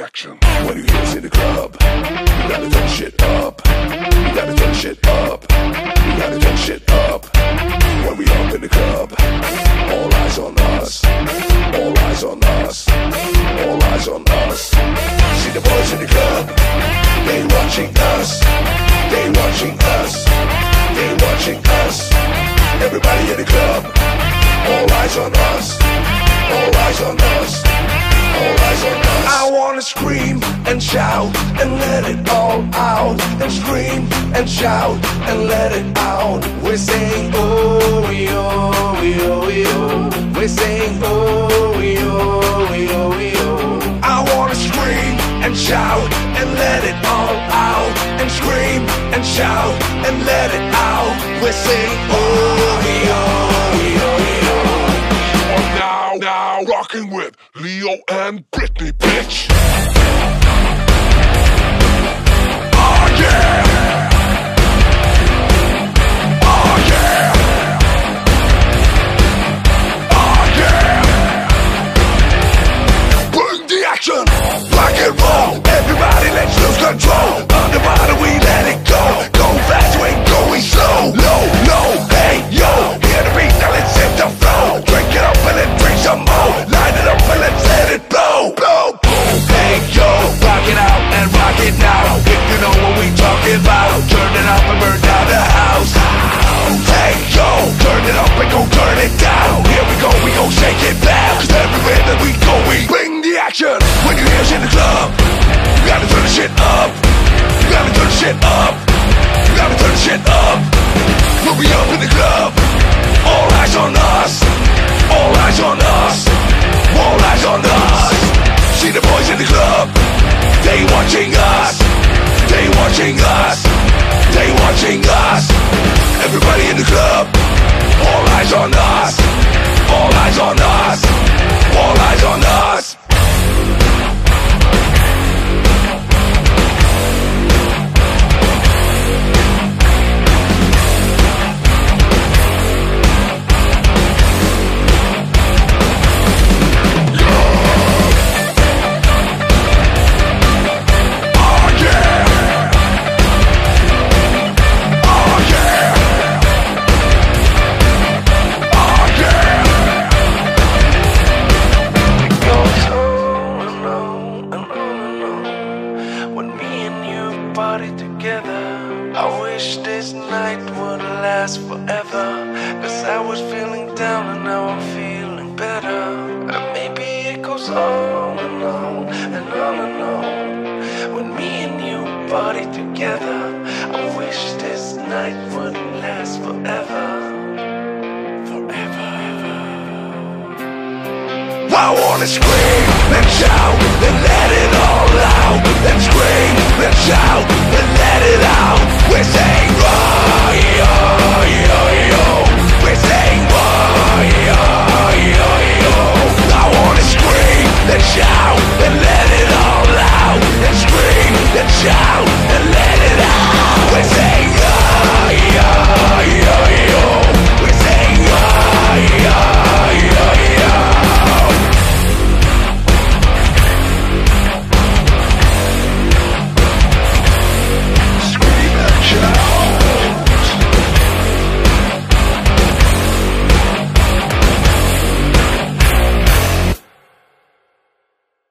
action. When you hear us in the club, you gotta turn shit up. You gotta turn shit up. You gotta turn shit up. When we up in the club, all eyes on us. All eyes on us. All eyes on us. See the boys in the club, they watching us. They watching us. They watching us. Everybody in the club, all eyes on us. All eyes on us. All eyes on us. I wanna scream and shout and let it all out. And scream and shout and let it out. We're saying oh, yo, yo, yo. We're saying oh, yo, yo, yo. I wanna scream and shout and let it all out. And scream and shout and let it out. We're saying oh, yo, yo, yo. Now rocking with Leo and Britney, bitch. Oh yeah. Oh yeah. Oh yeah. Bring the action. Rock and roll. Everybody let's lose control. Underwater we let it go. Go fast, we ain't going slow. Low, low, hey, yo. Hear the beat, now let's hit the flow. Drink it up and then drink some more. Light it up and let's let it blow. Blow, boom, hey, yo. Rock it out and rock it now. If you know what we talking about, turn it up and burn down the house. Hey, yo. Turn it up and go turn it down. Here we go shake it down. Cause everywhere that we go, we bring the action. When you hear us in the club, you gotta turn the shit up. You gotta turn the shit up. You gotta turn the shit up. When we up in the club, all eyes on us. All eyes on us. All eyes on us. See the boys in the club, they watching us. They watching us. They watching us. Everybody in the club, all eyes on us. All eyes on us. All eyes on us. I wish this night would last forever. Cause I was feeling down and now I'm feeling better. And maybe it goes on and on and on and on. When me and you party together, I wish this night would last forever. Forever. I wanna scream and shout and let it